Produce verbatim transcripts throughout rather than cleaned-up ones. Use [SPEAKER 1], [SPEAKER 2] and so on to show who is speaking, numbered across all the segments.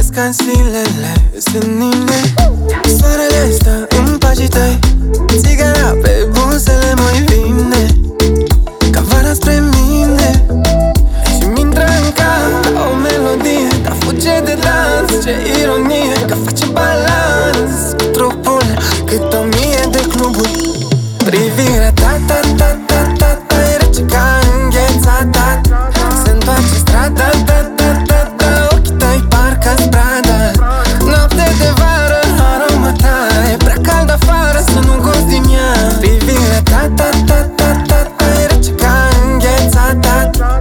[SPEAKER 1] ca zilele senine. Soarele stă în pașii tăi, țigara pe buzele mai vine, ca vara spre mine. Și-mi intră în cap o melodie, dar fuge de dans. Ce ironie, că face balans cu trupul cât o mie de cluburi. Privirea ta, ta, ta, ta, ta, ta e rece ca înghețata. Se întoarce strada, ta, ta, ta, ta, ochii tăi parcă-s brada. Noapte de vară, aroma ta e prea cald afară să nu gozi din ea. Privirea ta, ta, ta, ta, ta, ta e rece ca înghețata.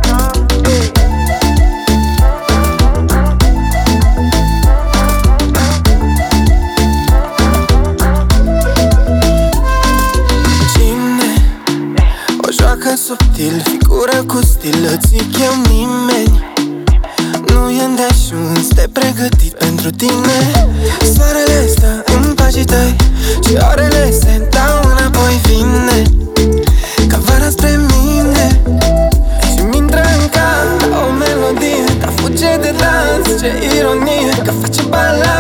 [SPEAKER 1] Joacă subtil, figură cu stil, îți zic eu nimeni nu e îndeajuns de pregătit pentru tine. Soarele stă în pașii tăi și orele se dau înapoi, vine ca vara spre mine. Și-mi intră în cap o melodie, dar fuge de dans. Ce ironie, că face balans